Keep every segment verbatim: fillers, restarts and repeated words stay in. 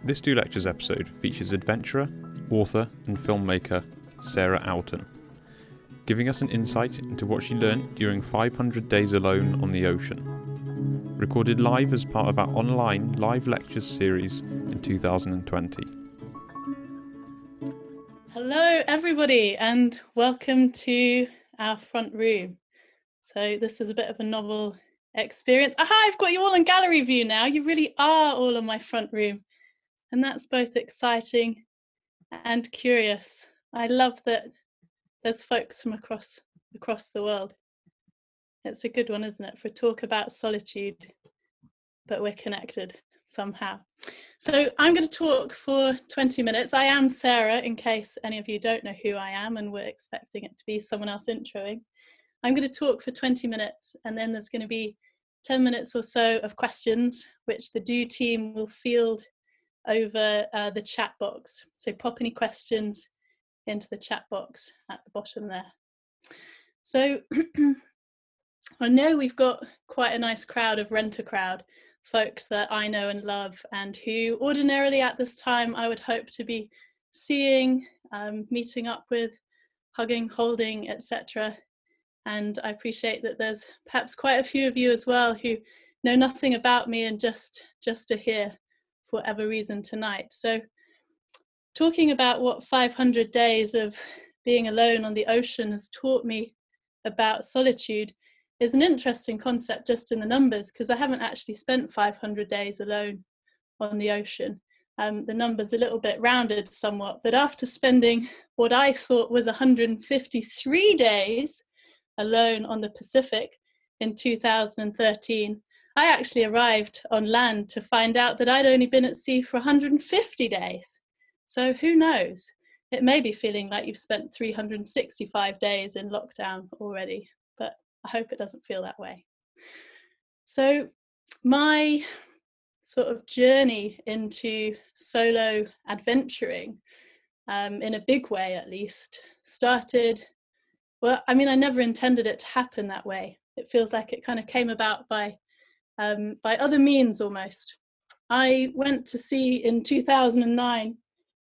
This Do Lectures episode features adventurer, author and filmmaker Sarah Oulton, giving us an insight into what she learned during five hundred days alone on the ocean. Recorded live as part of our online live lectures series in two thousand twenty. Hello everybody and welcome to our front room. So this is a bit of a novel experience. Aha, I've got you all in gallery view now. You really are all in my front room. And that's both exciting and curious. I love that there's folks from across across the world. It's a good one, isn't it, for a talk about solitude, but we're connected somehow. So I'm going to talk for twenty minutes. I am Sarah, in case any of you don't know who I am and we're expecting it to be someone else introing. I'm going to talk for twenty minutes, and then there's going to be ten minutes or so of questions, which the Do team will field over uh, the chat box. So pop any questions into the chat box at the bottom there. So I know we've got quite a nice crowd of Renter Crowd, folks that I know and love, and who ordinarily at this time I would hope to be seeing, um, meeting up with, hugging, holding, et cetera. And I appreciate that there's perhaps quite a few of you as well who know nothing about me and just just are here for whatever reason tonight. So talking about what five hundred days of being alone on the ocean has taught me about solitude is an interesting concept just in the numbers, because I haven't actually spent five hundred days alone on the ocean. Um, the number's a little bit rounded somewhat, but after spending what I thought was one hundred fifty-three days alone on the Pacific in two thousand thirteen, I actually arrived on land to find out that I'd only been at sea for one hundred fifty days. So who knows? It may be feeling like you've spent three hundred sixty-five days in lockdown already, but I hope it doesn't feel that way. So my sort of journey into solo adventuring, um, in a big way at least, started, well, I mean, I never intended it to happen that way. It feels like it kind of came about by um, by other means almost. I went to sea in two thousand nine.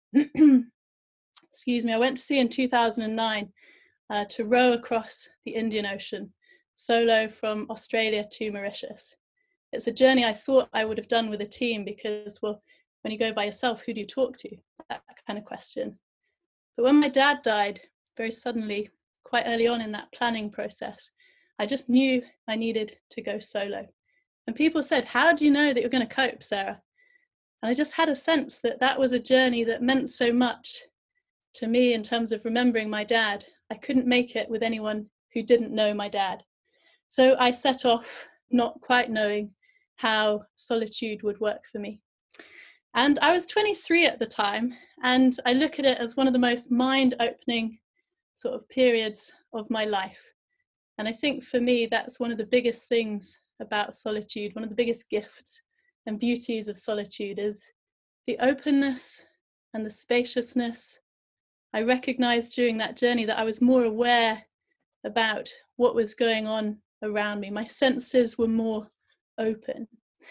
Excuse me, I went to sea in two thousand nine uh, to row across the Indian Ocean, solo from Australia to Mauritius. It's a journey I thought I would have done with a team because, well, when you go by yourself, who do you talk to? That kind of question. But when my dad died very suddenly, quite early on in that planning process, I just knew I needed to go solo. And people said, how do you know that you're going to cope, Sarah? And I just had a sense that that was a journey that meant so much to me in terms of remembering my dad. I couldn't make it with anyone who didn't know my dad. So I set off not quite knowing how solitude would work for me. And I was twenty-three at the time, and I look at it as one of the most mind-opening sort of periods of my life. And I think for me, that's one of the biggest things about solitude, one of the biggest gifts and beauties of solitude is the openness and the spaciousness. I recognized during that journey that I was more aware about what was going on around me. My senses were more open.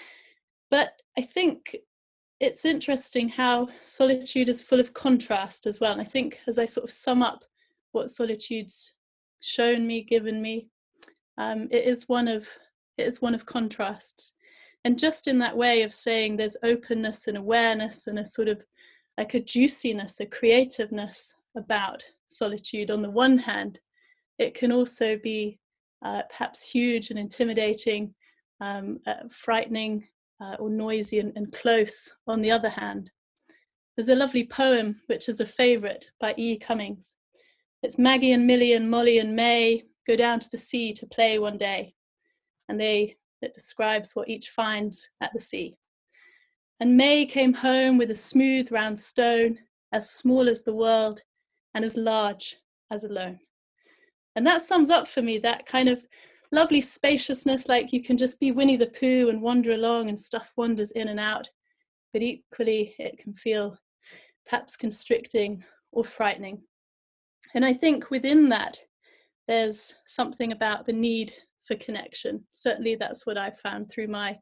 But I think it's interesting how solitude is full of contrast as well. And I think as I sort of sum up what solitude's shown me, given me, um, it is one of it is one of contrasts. And just in that way of saying there's openness and awareness and a sort of like a juiciness, a creativeness about solitude on the one hand, it can also be uh, perhaps huge and intimidating, um, uh, frightening uh, or noisy and, and close on the other hand. There's a lovely poem which is a favourite by E. Cummings. It's Maggie and Millie and Molly and May go down to the sea to play one day. And they, it describes what each finds at the sea. And May came home with a smooth round stone, as small as the world and as large as alone. And that sums up for me that kind of lovely spaciousness, like you can just be Winnie the Pooh and wander along and stuff wanders in and out. But equally, it can feel perhaps constricting or frightening. And I think within that, there's something about the need for connection. Certainly that's what I've found through my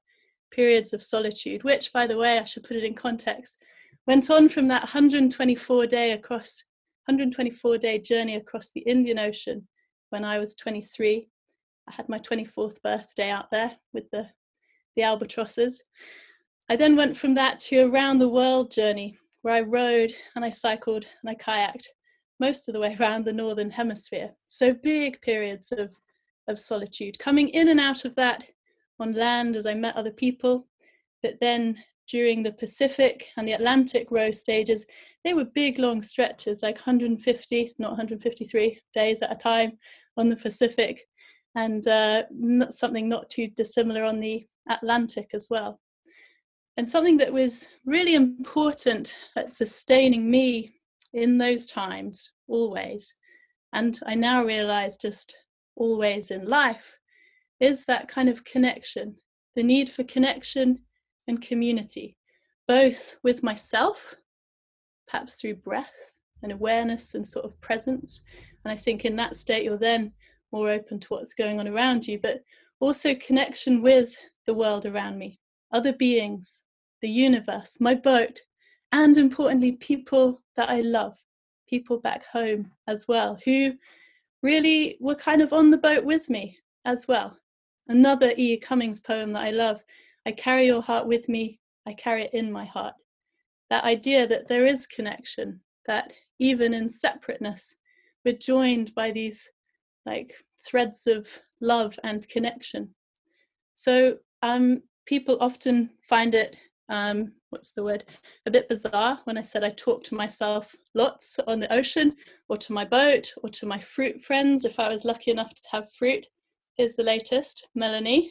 periods of solitude, which, by the way, I should put it in context, went on from that one hundred twenty-four day across one hundred twenty-four day journey across the Indian Ocean when I was twenty-three. I had my twenty-fourth birthday out there with the, the albatrosses. I then went from that to a round the world journey where I rode and I cycled and I kayaked most of the way around the Northern Hemisphere. So big periods of, of solitude, coming in and out of that on land as I met other people, but then during the Pacific and the Atlantic row stages, they were big, long stretches, like one hundred fifty, not one hundred fifty-three days at a time on the Pacific, and uh, not, something not too dissimilar on the Atlantic as well. And something that was really important at sustaining me in those times, always, and I now realize just always in life, is that kind of connection, the need for connection and community, both with myself, perhaps through breath and awareness and sort of presence. And I think in that state, you're then more open to what's going on around you, but also connection with the world around me, other beings, the universe, my boat, and importantly, people that I love, people back home as well, who really were kind of on the boat with me as well. Another E. Cummings poem that I love, I carry your heart with me, I carry it in my heart. That idea that there is connection, that even in separateness, we're joined by these like threads of love and connection. So um, people often find it, um, what's the word, a bit bizarre when I said I talk to myself lots on the ocean, or to my boat, or to my fruit friends, if I was lucky enough to have fruit. Here's the latest, Melanie.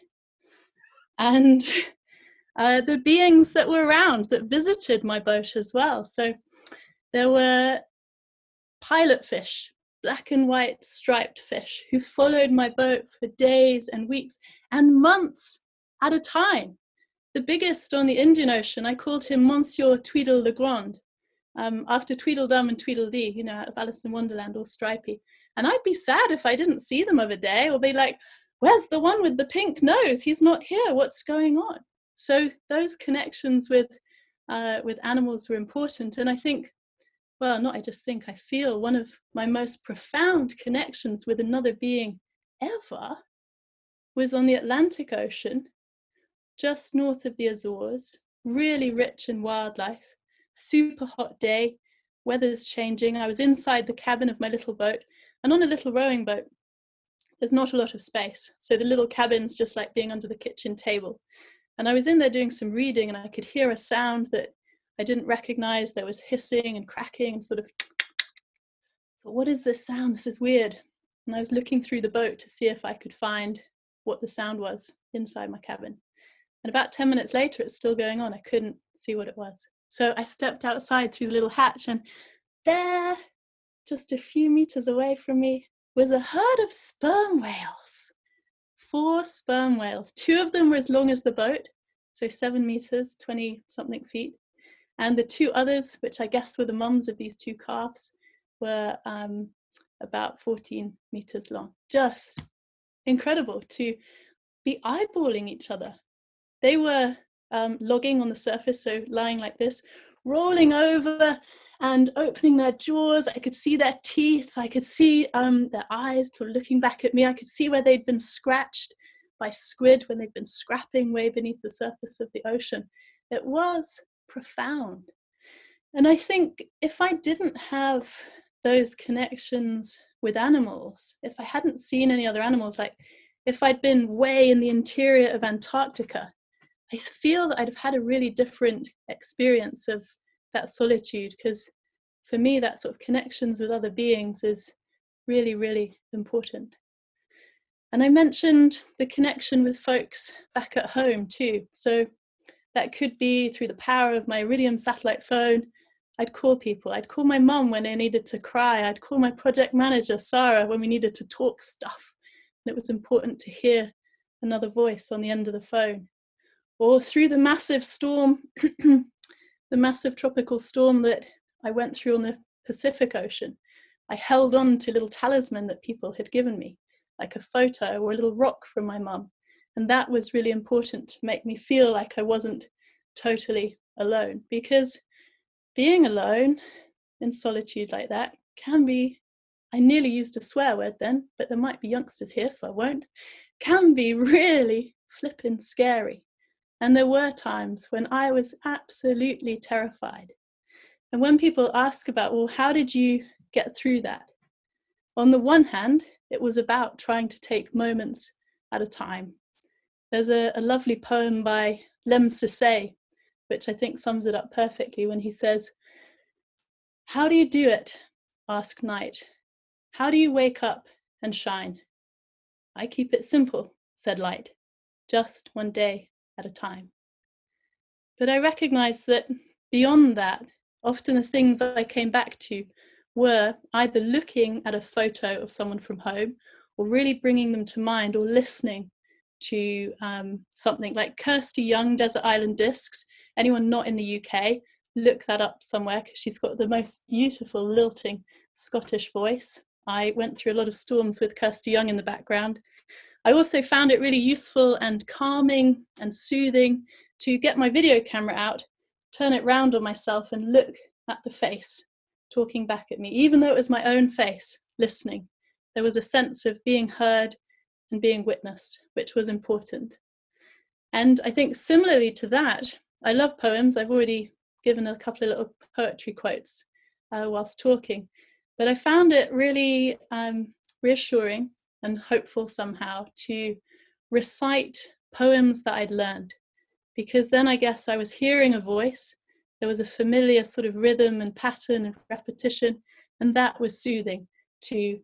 And uh, the beings that were around that visited my boat as well. So there were pilot fish, black and white striped fish, who followed my boat for days and weeks and months at a time. The biggest on the Indian Ocean, I called him Monsieur Tweedle-le-Grand, um, after Tweedledum and Tweedledee, you know, out of Alice in Wonderland, all stripy. And I'd be sad if I didn't see them of a day, or be like, where's the one with the pink nose? He's not here, what's going on? So those connections with, uh, with animals were important. And I think, well, not I just think, I feel one of my most profound connections with another being ever was on the Atlantic Ocean, just north of the Azores, really rich in wildlife, super hot day, weather's changing. I was inside the cabin of my little boat, and on a little rowing boat, there's not a lot of space. So the little cabin's just like being under the kitchen table. And I was in there doing some reading, and I could hear a sound that I didn't recognize. There was hissing and cracking and sort of, but what is this sound? This is weird. And I was looking through the boat to see if I could find what the sound was inside my cabin. And about ten minutes later, it's still going on. I couldn't see what it was. So I stepped outside through the little hatch, and there, just a few meters away from me, was a herd of sperm whales. Four sperm whales. Two of them were as long as the boat, so seven meters, twenty something feet. And the two others, which I guess were the mums of these two calves, were um, about fourteen meters long. Just incredible to be eyeballing each other. They were um, logging on the surface, so lying like this, rolling over and opening their jaws. I could see their teeth. I could see um, their eyes sort of looking back at me. I could see where they'd been scratched by squid when they'd been scrapping way beneath the surface of the ocean. It was profound. And I think if I didn't have those connections with animals, if I hadn't seen any other animals, like if I'd been way in the interior of Antarctica, I feel that I'd have had a really different experience of that solitude, because for me, that sort of connections with other beings is really, really important. And I mentioned the connection with folks back at home too. So that could be through the power of my Iridium satellite phone. I'd call people. I'd call my mum when I needed to cry. I'd call my project manager, Sarah, when we needed to talk stuff. And it was important to hear another voice on the end of the phone. Or through the massive storm, the massive tropical storm that I went through on the Pacific Ocean, I held on to little talisman that people had given me, like a photo or a little rock from my mum. And that was really important to make me feel like I wasn't totally alone, because being alone in solitude like that can be, I nearly used a swear word then, but there might be youngsters here, so I won't, can be really flippin' scary. And there were times when I was absolutely terrified. And when people ask about, well, how did you get through that? On the one hand, it was about trying to take moments at a time. There's a, a lovely poem by Lem Sissay, which I think sums it up perfectly when he says, "How do you do it?" asked Night. "How do you wake up and shine?" "I keep it simple," said Light, "just one day at a time." But I recognized that beyond that, often the things I came back to were either looking at a photo of someone from home, or really bringing them to mind, or listening to um, something like Kirsty Young, Desert Island Discs. Anyone not in the U K, look that up somewhere, because she's got the most beautiful lilting Scottish voice. I went through a lot of storms with Kirsty Young in the background. I also found it really useful and calming and soothing to get my video camera out, turn it round on myself and look at the face talking back at me, even though it was my own face listening. There was a sense of being heard and being witnessed, which was important. And I think similarly to that, I love poems. I've already given a couple of little poetry quotes uh, whilst talking, but I found it really um, reassuring and hopeful somehow to recite poems that I'd learned, because then I guess I was hearing a voice. There was a familiar sort of rhythm and pattern and repetition, and that was soothing to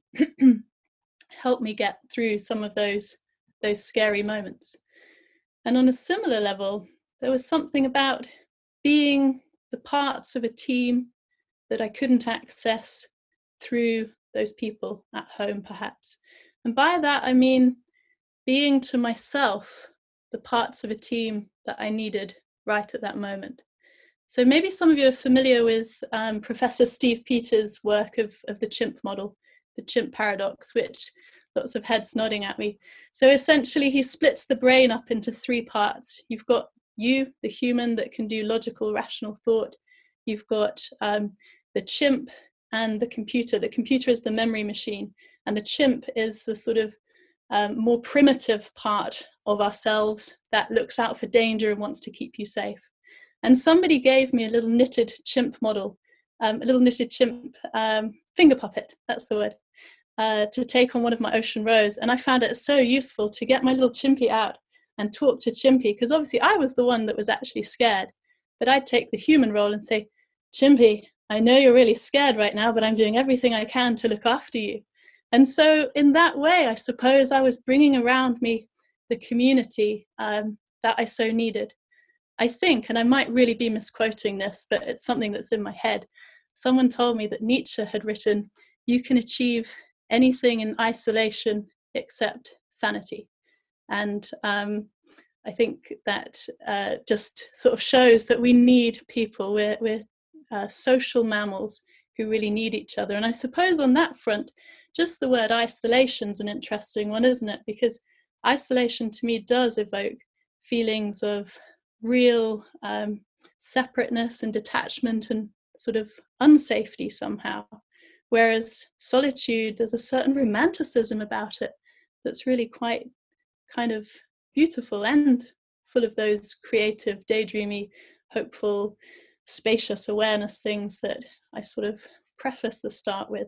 help me get through some of those, those scary moments. And on a similar level, there was something about being the parts of a team that I couldn't access through those people at home, perhaps. And by that, I mean being to myself the parts of a team that I needed right at that moment. So maybe some of you are familiar with um, Professor Steve Peters' work of, of the chimp model, the chimp paradox, which lots of heads nodding at me. So essentially he splits the brain up into three parts. You've got you, the human that can do logical, rational thought. You've got um, the chimp and the computer. The computer is the memory machine, and the chimp is the sort of um, more primitive part of ourselves that looks out for danger and wants to keep you safe. And somebody gave me a little knitted chimp model, um, a little knitted chimp um, finger puppet, that's the word, uh, to take on one of my ocean rows. And I found it so useful to get my little chimpy out and talk to Chimpy, because obviously I was the one that was actually scared. But I'd take the human role and say, "Chimpy, I know you're really scared right now, but I'm doing everything I can to look after you." And so in that way, I suppose I was bringing around me the community um, that I so needed. I think, and I might really be misquoting this, but it's something that's in my head. Someone told me that Nietzsche had written, "You can achieve anything in isolation except sanity." And um, I think that uh, just sort of shows that we need people. We're, we're uh, social mammals who really need each other. And I suppose on that front, just the word isolation is an interesting one, isn't it? Because isolation to me does evoke feelings of real um, separateness and detachment and sort of unsafety somehow. Whereas solitude, there's a certain romanticism about it that's really quite kind of beautiful and full of those creative, daydreamy, hopeful, spacious awareness things that I sort of preface the start with.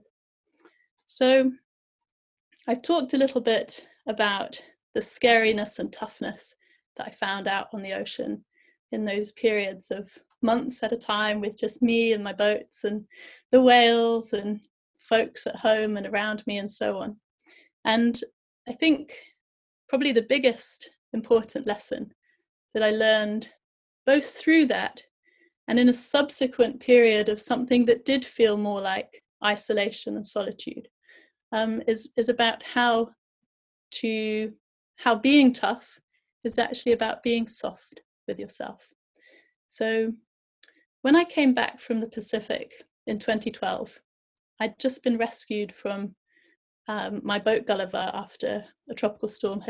So I've talked a little bit about the scariness and toughness that I found out on the ocean in those periods of months at a time with just me and my boats and the whales and folks at home and around me and so on. And I think probably the biggest important lesson that I learned both through that and in a subsequent period of something that did feel more like isolation and solitude um, is, is about how to, how being tough is actually about being soft with yourself. So when I came back from the Pacific in twenty twelve, I'd just been rescued from um, my boat Gulliver after a tropical storm had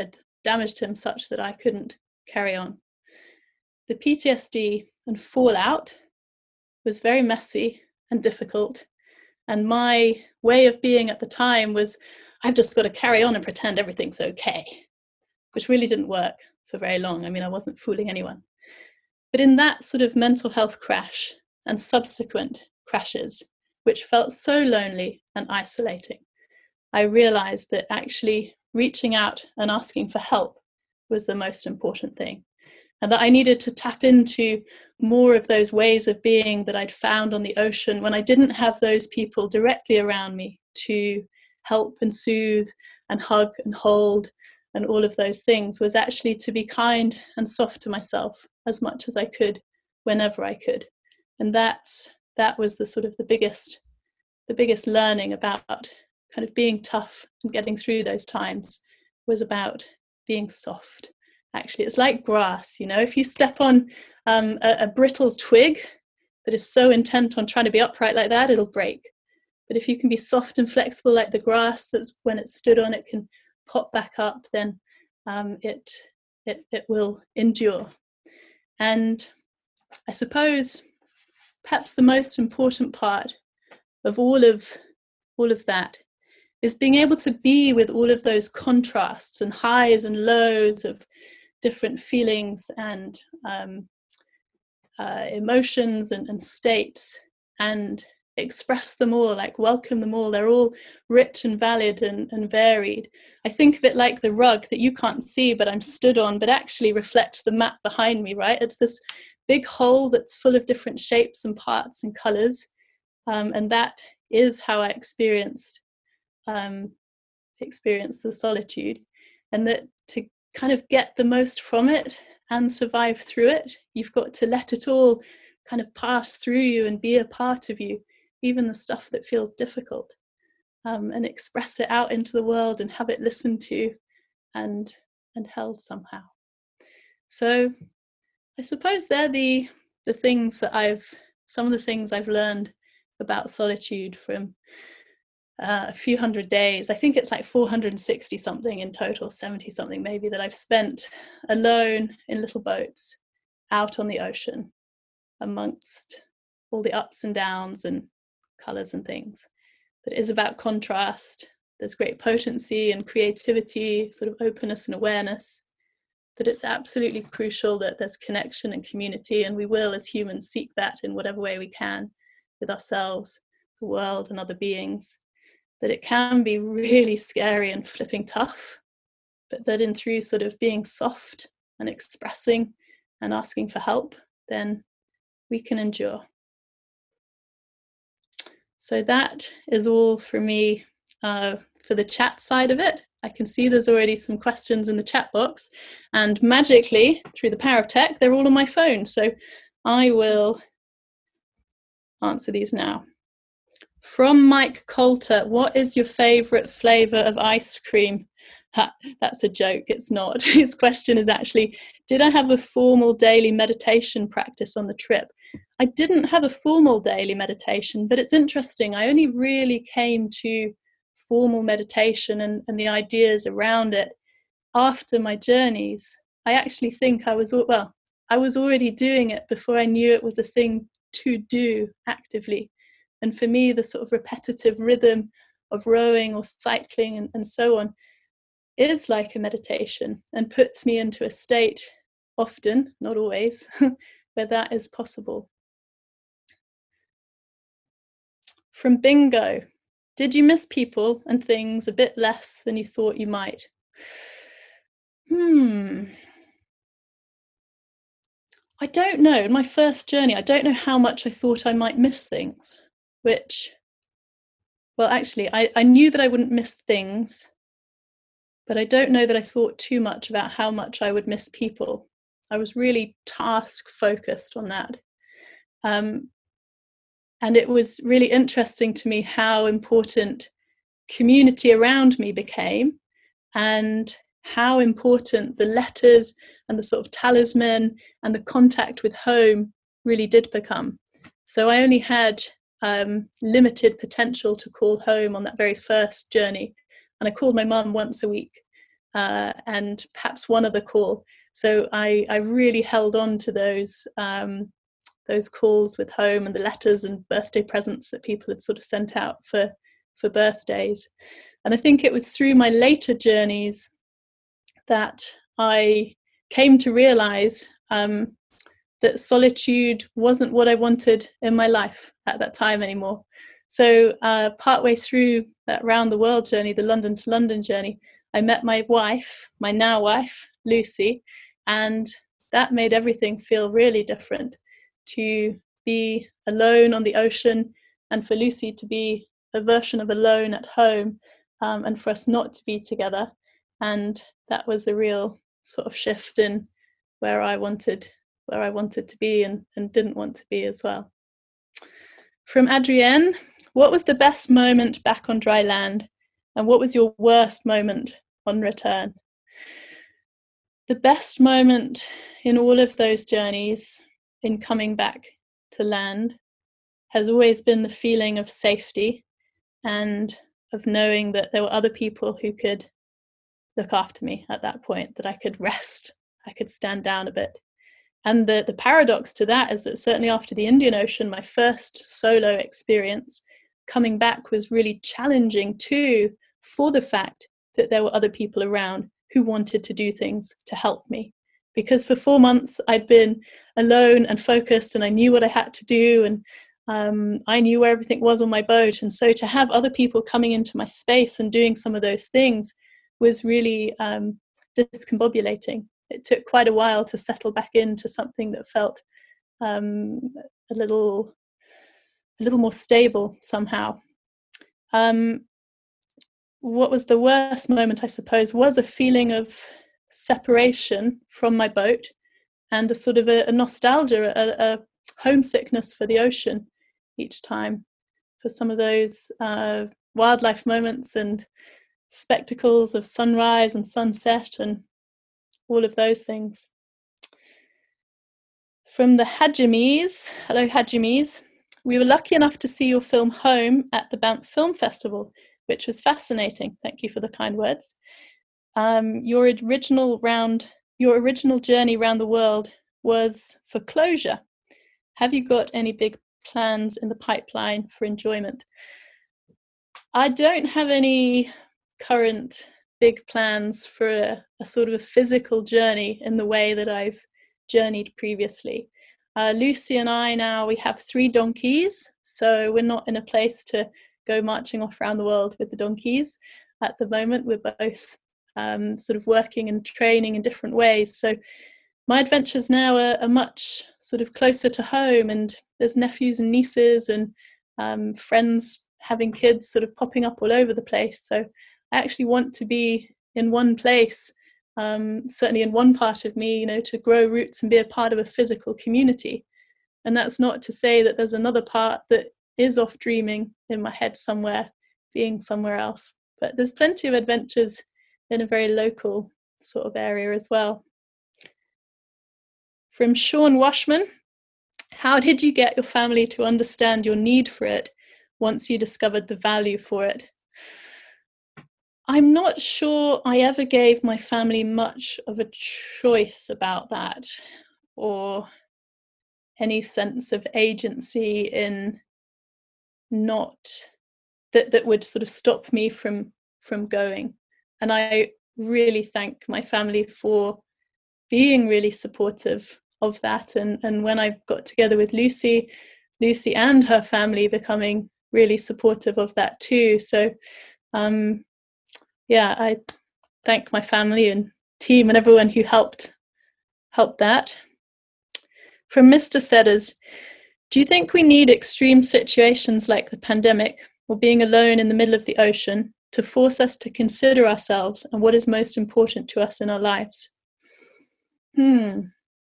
damaged him such that I couldn't carry on. The P T S D and fallout was very messy and difficult. And my way of being at the time was, I've just got to carry on and pretend everything's okay, which really didn't work for very long. I mean, I wasn't fooling anyone. But in that sort of mental health crash and subsequent crashes, which felt so lonely and isolating, I realized that actually reaching out and asking for help was the most important thing. And that I needed to tap into more of those ways of being that I'd found on the ocean when I didn't have those people directly around me to help and soothe and hug and hold and all of those things, was actually to be kind and soft to myself as much as I could whenever I could. And that's that was the sort of the biggest the biggest learning about kind of being tough and getting through those times, was about being soft. Actually, it's like grass, you know, if you step on um, a, a brittle twig that is so intent on trying to be upright like that, it'll break. But if you can be soft and flexible like the grass, that's when it's stood on, it can pop back up, then um, it, it, it will endure. And I suppose perhaps the most important part of all of all of that is being able to be with all of those contrasts and highs and lows of different feelings and um, uh, emotions and, and states, and express them all, like welcome them all. They're all rich and valid and, and varied. I think of it like the rug that you can't see but I'm stood on, but actually reflects the map behind me, right? It's this big hole that's full of different shapes and parts and colors, um, and that is how I experienced um, experienced the solitude. And that to kind of get the most from it and survive through it, you've got to let it all kind of pass through you and be a part of you, even the stuff that feels difficult, um, and express it out into the world and have it listened to and and held somehow. So I suppose they're the the things that I've some of the things I've learned about solitude from Uh, a few hundred days. I think it's like four hundred sixty something in total, seventy something maybe, that I've spent alone in little boats out on the ocean amongst all the ups and downs and colours and things. That is about contrast. There's great potency and creativity, sort of openness and awareness. That it's absolutely crucial that there's connection and community, and we will as humans seek that in whatever way we can with ourselves, the world and other beings. That it can be really scary and flipping tough, but that in through sort of being soft and expressing and asking for help, then we can endure. So that is all for me uh, for the chat side of it. I can see there's already some questions in the chat box, and magically, through the power of tech, they're all on my phone. So I will answer these now. From Mike Coulter, what is your favourite flavour of ice cream? Ha, that's a joke, it's not. His question is actually, did I have a formal daily meditation practice on the trip? I didn't have a formal daily meditation, but it's interesting. I only really came to formal meditation and, and the ideas around it after my journeys. I actually think I was, well, I was already doing it before I knew it was a thing to do actively. And for me, the sort of repetitive rhythm of rowing or cycling and, and so on is like a meditation and puts me into a state, often, not always, where that is possible. From Bingo, did you miss people and things a bit less than you thought you might? Hmm. I don't know. In my first journey, I don't know how much I thought I might miss things. Which, well, actually, I, I knew that I wouldn't miss things, but I don't know that I thought too much about how much I would miss people. I was really task focused on that. Um, and it was really interesting to me how important community around me became, and how important the letters and the sort of talisman and the contact with home really did become. So I only had Um, limited potential to call home on that very first journey, and I called my mum once a week, uh, and perhaps one other call. So I, I really held on to those um, those calls with home and the letters and birthday presents that people had sort of sent out for, for birthdays. And I think it was through my later journeys that I came to realize um, that solitude wasn't what I wanted in my life at that time anymore. So uh, partway through that round the world journey, the London to London journey, I met my wife, my now wife, Lucy, and that made everything feel really different. To be alone on the ocean, and for Lucy to be a version of alone at home, um, and for us not to be together. And that was a real sort of shift in where I wanted where I wanted to be and, and didn't want to be as well. From Adrienne, what was the best moment back on dry land? And what was your worst moment on return? The best moment in all of those journeys in coming back to land has always been the feeling of safety and of knowing that there were other people who could look after me at that point, that I could rest, I could stand down a bit. And the, the paradox to that is that certainly after the Indian Ocean, my first solo experience, coming back was really challenging too, for the fact that there were other people around who wanted to do things to help me. Because for four months I'd been alone and focused, and I knew what I had to do, and um, I knew where everything was on my boat. And so to have other people coming into my space and doing some of those things was really um, discombobulating. It took quite a while to settle back into something that felt um, a little, a little more stable somehow. Um, what was the worst moment, I suppose, was a feeling of separation from my boat and a sort of a, a nostalgia, a, a homesickness for the ocean each time, for some of those uh, wildlife moments and spectacles of sunrise and sunset and all of those things. From the Hajimis, hello Hajimis, we were lucky enough to see your film Home at the Banff Film Festival, which was fascinating. Thank you for the kind words. Um, your original round, your original journey around the world was for closure. Have you got any big plans in the pipeline for enjoyment? I don't have any current big plans for a, a sort of a physical journey in the way that I've journeyed previously. Uh, Lucy and I now, we have three donkeys, so we're not in a place to go marching off around the world with the donkeys. At the moment, we're both um, sort of working and training in different ways. So my adventures now are, are much sort of closer to home, and there's nephews and nieces and um, friends having kids sort of popping up all over the place. So I actually want to be in one place, um, certainly in one part of me, you know, to grow roots and be a part of a physical community. And that's not to say that there's another part that is off dreaming in my head somewhere, being somewhere else. But there's plenty of adventures in a very local sort of area as well. From Sean Washman, how did you get your family to understand your need for it once you discovered the value for it? I'm not sure I ever gave my family much of a choice about that, or any sense of agency in not that that would sort of stop me from from going. And I really thank my family for being really supportive of that. And and when I got together with Lucy, Lucy and her family becoming really supportive of that too. So um yeah, I thank my family and team and everyone who helped helped that. From Mister Sedders, do you think we need extreme situations like the pandemic or being alone in the middle of the ocean to force us to consider ourselves and what is most important to us in our lives? Hmm.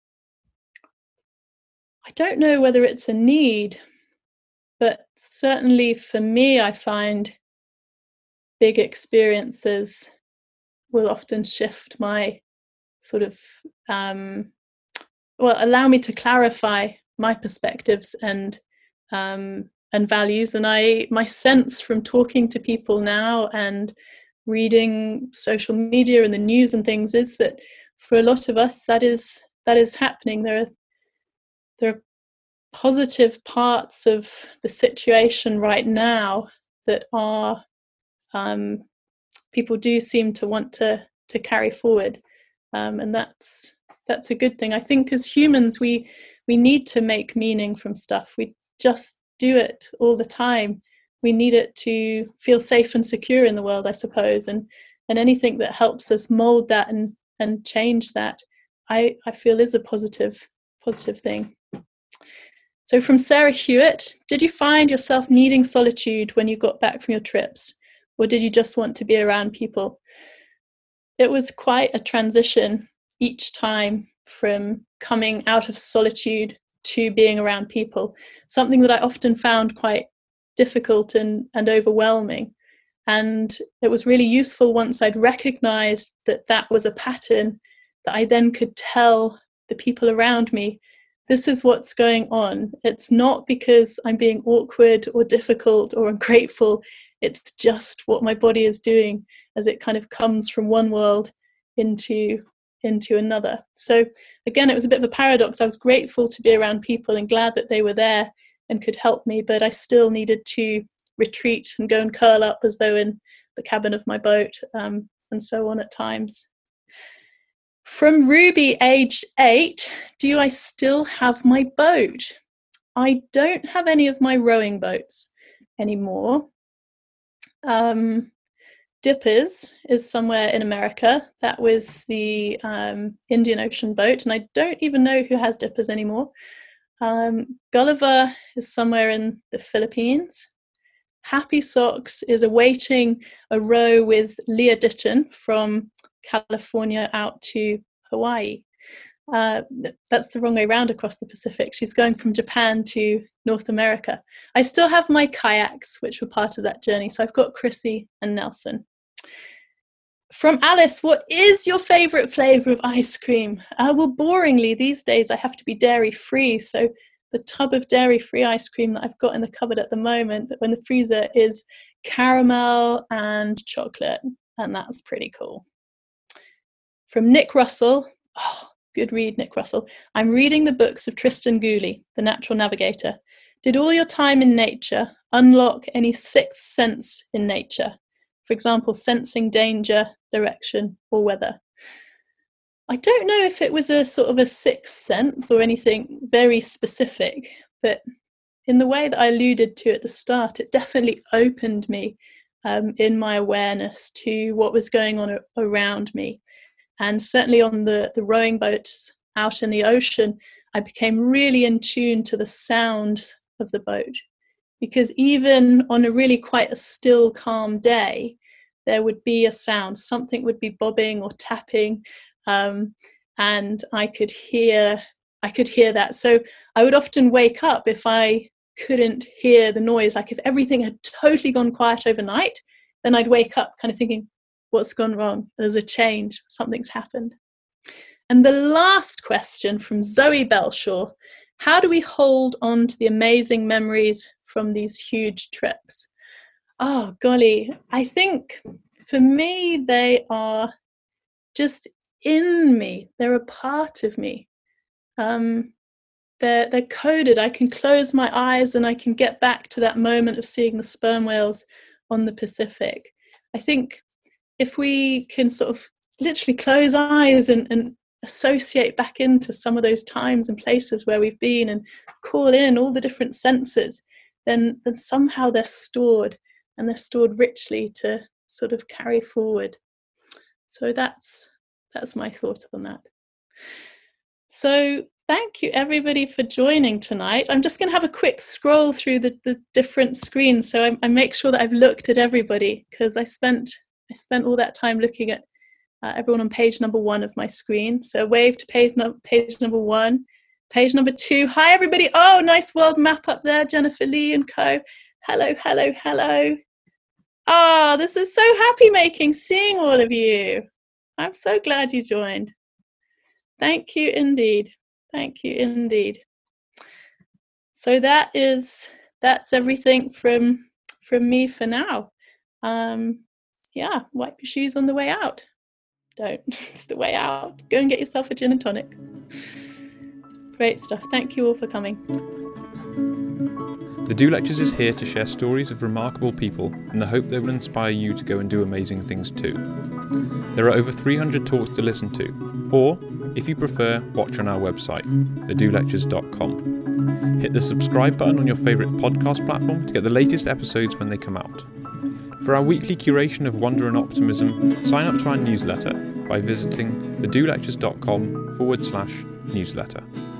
I don't know whether it's a need, but certainly for me, I find big experiences will often shift my sort of, um, well, allow me to clarify my perspectives and um, and values. And I, my sense from talking to people now and reading social media and the news and things is that for a lot of us that is that is happening. There are there are positive parts of the situation right now that are um, people do seem to want to to carry forward, um, and that's that's a good thing. I think as humans we we need to make meaning from stuff. We just do it all the time. We need it to feel safe and secure in the world, I suppose, and and anything that helps us mold that and and change that, I I feel is a positive positive thing. So from Sarah Hewitt, did you find yourself needing solitude when you got back from your trips, or did you just want to be around people? It was quite a transition each time from coming out of solitude to being around people, something that I often found quite difficult and, and overwhelming. And it was really useful once I'd recognized that that was a pattern, that I then could tell the people around me, this is what's going on. It's not because I'm being awkward or difficult or ungrateful. It's just what my body is doing as it kind of comes from one world into, into another. So again, it was a bit of a paradox. I was grateful to be around people and glad that they were there and could help me, but I still needed to retreat and go and curl up as though in the cabin of my boat, um, and so on at times. From Ruby, age eight, do I still have my boat? I don't have any of my rowing boats anymore. Um, Dippers is somewhere in America. That was the um, Indian Ocean boat, and I don't even know who has Dippers anymore. Um, Gulliver is somewhere in the Philippines. Happy Socks is awaiting a row with Leah Ditton from California out to Hawaii. Uh, that's the wrong way round across the Pacific. She's going from Japan to North America. I still have my kayaks, which were part of that journey. So I've got Chrissy and Nelson. From Alice, what is your favourite flavour of ice cream? Uh, well, boringly, these days I have to be dairy-free. So the tub of dairy-free ice cream that I've got in the cupboard at the moment, in the freezer, is caramel and chocolate. And that's pretty cool. From Nick Russell, oh, good read, Nick Russell. I'm reading the books of Tristan Gooley, The Natural Navigator. Did all your time in nature unlock any sixth sense in nature? For example, sensing danger, direction, or weather. I don't know if it was a sort of a sixth sense or anything very specific, but in the way that I alluded to at the start, it definitely opened me um, in my awareness to what was going on around me. And certainly on the, the rowing boats out in the ocean, I became really in tune to the sounds of the boat. Because even on a really quite a still, calm day, there would be a sound. Something would be bobbing or tapping, um, and I could hear I could hear that. So I would often wake up if I couldn't hear the noise. Like if everything had totally gone quiet overnight, then I'd wake up kind of thinking, what's gone wrong? There's a change. Something's happened. And the last question from Zoe Belshaw, how do we hold on to the amazing memories from these huge trips? Oh, golly, I think for me, they are just in me. They're a part of me. Um, they're, they're coded. I can close my eyes and I can get back to that moment of seeing the sperm whales on the Pacific. I think if we can sort of literally close eyes and, and associate back into some of those times and places where we've been and call in all the different senses, then, then somehow they're stored, and they're stored richly to sort of carry forward. So that's that's my thought on that. So thank you everybody for joining tonight. I'm just going to have a quick scroll through the, the different screens, so I, I make sure that I've looked at everybody, because I spent I spent all that time looking at uh, everyone on page number one of my screen. So wave to page, no, page number one. Page number two. Hi everybody. Oh, nice world map up there, Jennifer Lee and co. Hello, hello, hello. Ah, oh, this is so happy making seeing all of you. I'm so glad you joined. Thank you indeed. Thank you indeed. So that is that's everything from from me for now. Um, yeah, wipe your shoes on the way out. Don't. It's the way out. Go and get yourself a gin and tonic. Great stuff. Thank you all for coming. The Do Lectures is here to share stories of remarkable people in the hope they will inspire you to go and do amazing things too. There are over three hundred talks to listen to, or, if you prefer, watch on our website, the do lectures dot com. Hit the subscribe button on your favourite podcast platform to get the latest episodes when they come out. For our weekly curation of wonder and optimism, sign up to our newsletter by visiting the do lectures dot com forward slash newsletter.